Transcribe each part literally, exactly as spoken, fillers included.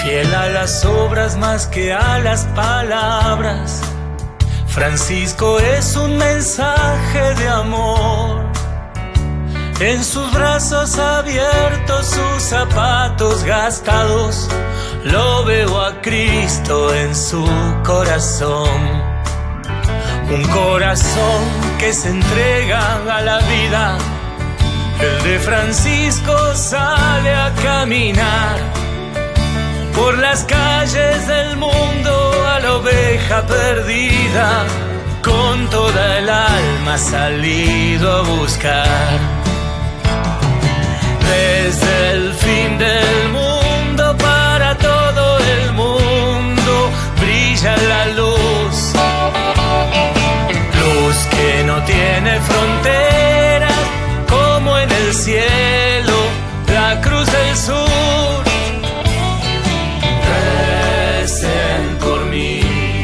Fiel a las obras más que a las palabras, Francisco es un mensaje de amor. En sus brazos abiertos, sus zapatos gastados, lo veo a Cristo en su corazón. Un corazón que se entrega a la vida. El de Francisco sale a caminar por las calles del mundo a la oveja perdida. Con toda el alma salido a buscar. Desde el fin del mundo para todo el mundo brilla la luz. Luz que no tiene fronteras, como en el cielo la cruz del sur. Recen por mí,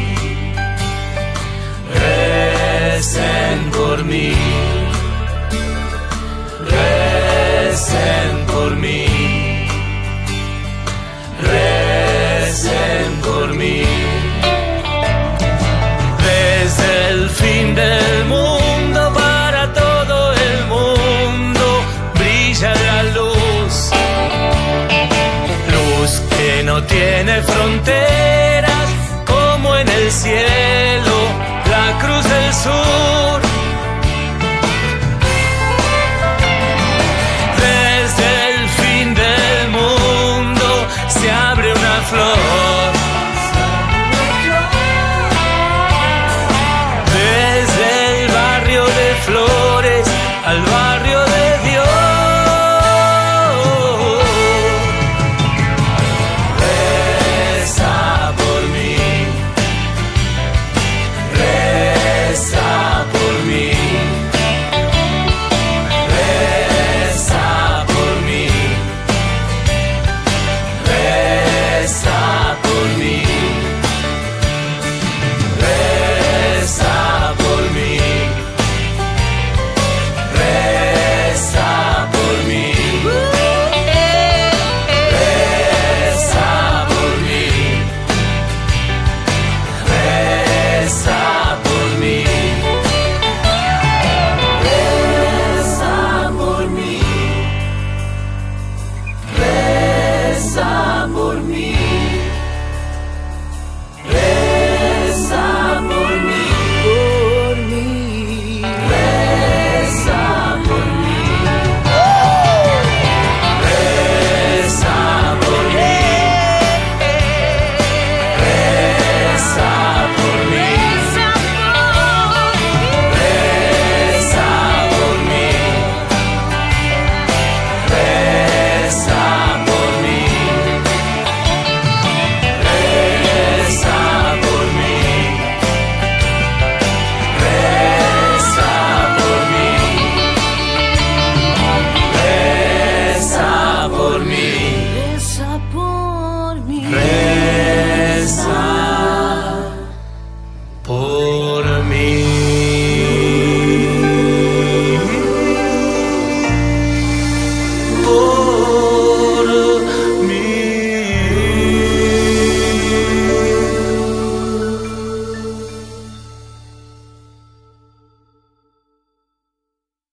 recen por mí, recen por mí, recen por mí. Desde el fin del mundo para todo el mundo brilla la luz. Luz que no tiene fronteras, como en el cielo la cruz del sur. Desde el fin del mundo se abre una flor. Desde el barrio de Flores al barrio de Dios. Reza por mí, reza por mí, reza por mí, reza por mí, reza por mí, reza por mí, reza por mí, reza por mí, reza por mí, reza por mí, reza por mí, por mí, reza por mí, reza por mí, reza por mí, reza por mí, reza por mí, reza por mí, reza por mí, reza por mí, reza por mí, reza por mí.